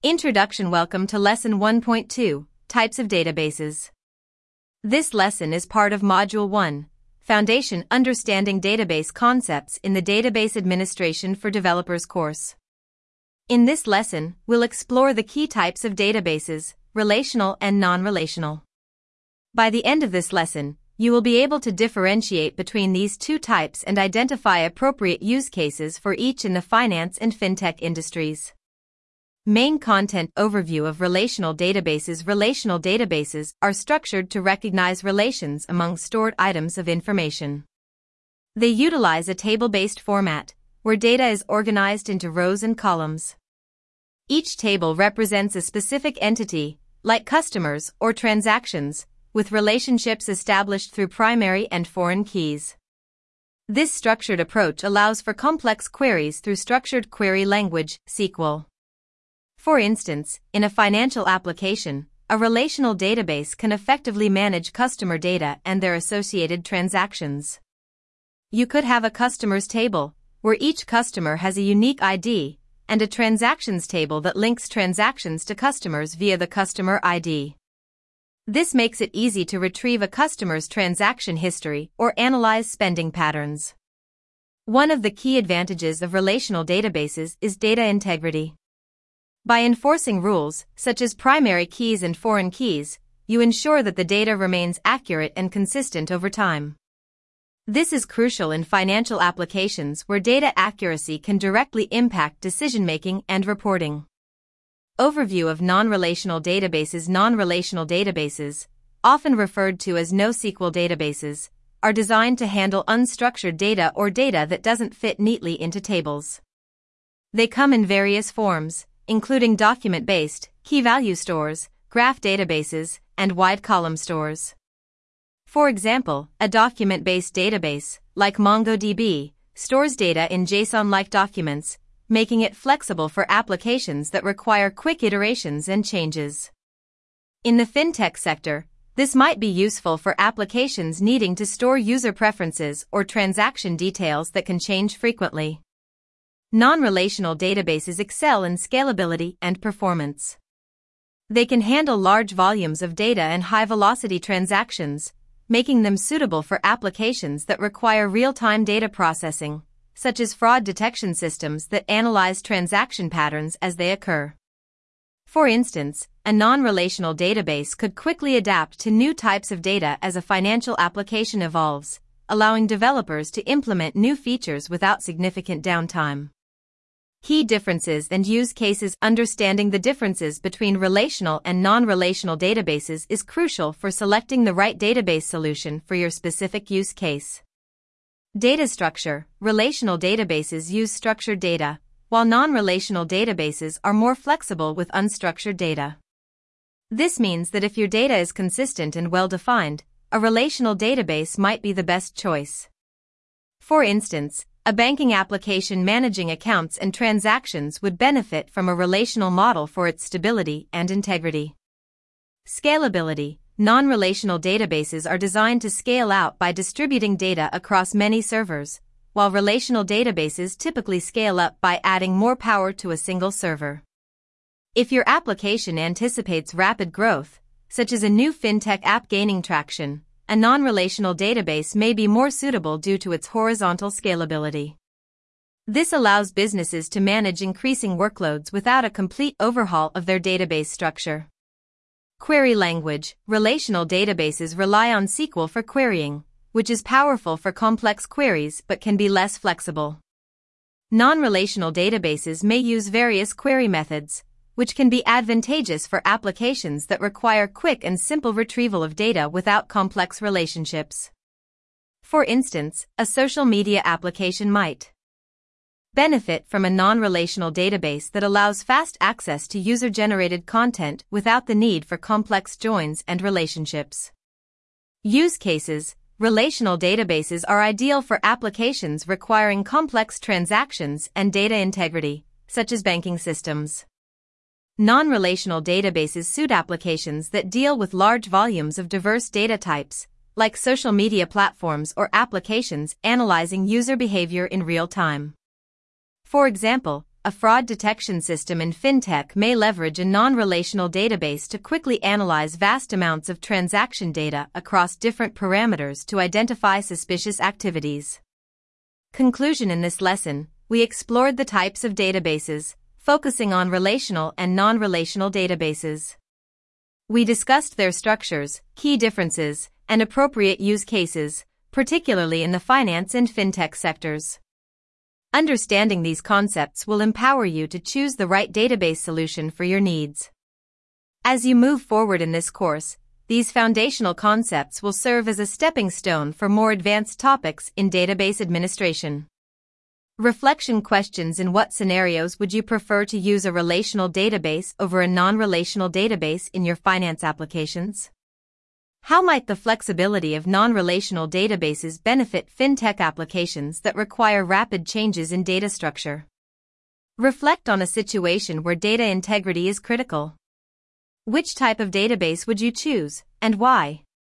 Introduction. Welcome to Lesson 1.2, Types of Databases. This lesson is part of Module 1, Foundation Understanding Database Concepts in the Database Administration for Developers course. In this lesson, we'll explore the key types of databases, relational and non-relational. By the end of this lesson, you will be able to differentiate between these two types and identify appropriate use cases for each in the finance and fintech industries. Main content overview of relational databases. Relational databases are structured to recognize relations among stored items of information. They utilize a table-based format, where data is organized into rows and columns. Each table represents a specific entity, like customers or transactions, with relationships established through primary and foreign keys. This structured approach allows for complex queries through structured query language, SQL. For instance, in a financial application, a relational database can effectively manage customer data and their associated transactions. You could have a customers table, where each customer has a unique ID, and a transactions table that links transactions to customers via the customer ID. This makes it easy to retrieve a customer's transaction history or analyze spending patterns. One of the key advantages of relational databases is data integrity. By enforcing rules, such as primary keys and foreign keys, you ensure that the data remains accurate and consistent over time. This is crucial in financial applications where data accuracy can directly impact decision-making and reporting. Overview of non-relational databases. Non-relational databases, often referred to as NoSQL databases, are designed to handle unstructured data or data that doesn't fit neatly into tables. They come in various forms, including document-based, key-value stores, graph databases, and wide column stores. For example, a document-based database, like MongoDB, stores data in JSON-like documents, making it flexible for applications that require quick iterations and changes. In the fintech sector, this might be useful for applications needing to store user preferences or transaction details that can change frequently. Non-relational databases excel in scalability and performance. They can handle large volumes of data and high-velocity transactions, making them suitable for applications that require real-time data processing, such as fraud detection systems that analyze transaction patterns as they occur. For instance, a non-relational database could quickly adapt to new types of data as a financial application evolves, allowing developers to implement new features without significant downtime. Key differences and use cases. Understanding the differences between relational and non-relational databases is crucial for selecting the right database solution for your specific use case. Data structure. Relational databases use structured data, while non-relational databases are more flexible with unstructured data. This means that if your data is consistent and well-defined, a relational database might be the best choice. For instance, a banking application managing accounts and transactions would benefit from a relational model for its stability and integrity. Scalability. Non-relational databases are designed to scale out by distributing data across many servers, while relational databases typically scale up by adding more power to a single server. If your application anticipates rapid growth, such as a new fintech app gaining traction, a non-relational database may be more suitable due to its horizontal scalability. This allows businesses to manage increasing workloads without a complete overhaul of their database structure. Query language. Relational databases rely on SQL for querying, which is powerful for complex queries but can be less flexible. Non-relational databases may use various query methods, which can be advantageous for applications that require quick and simple retrieval of data without complex relationships. For instance, a social media application might benefit from a non-relational database that allows fast access to user-generated content without the need for complex joins and relationships. Use cases. Relational databases are ideal for applications requiring complex transactions and data integrity, such as banking systems. Non-relational databases suit applications that deal with large volumes of diverse data types, like social media platforms or applications analyzing user behavior in real time. For example, a fraud detection system in fintech may leverage a non-relational database to quickly analyze vast amounts of transaction data across different parameters to identify suspicious activities. Conclusion: in this lesson, we explored the types of databases, focusing on relational and non-relational databases. We discussed their structures, key differences, and appropriate use cases, particularly in the finance and fintech sectors. Understanding these concepts will empower you to choose the right database solution for your needs. As you move forward in this course, these foundational concepts will serve as a stepping stone for more advanced topics in database administration. Reflection questions: in what scenarios would you prefer to use a relational database over a non-relational database in your finance applications? How might the flexibility of non-relational databases benefit fintech applications that require rapid changes in data structure? Reflect on a situation where data integrity is critical. Which type of database would you choose, and why?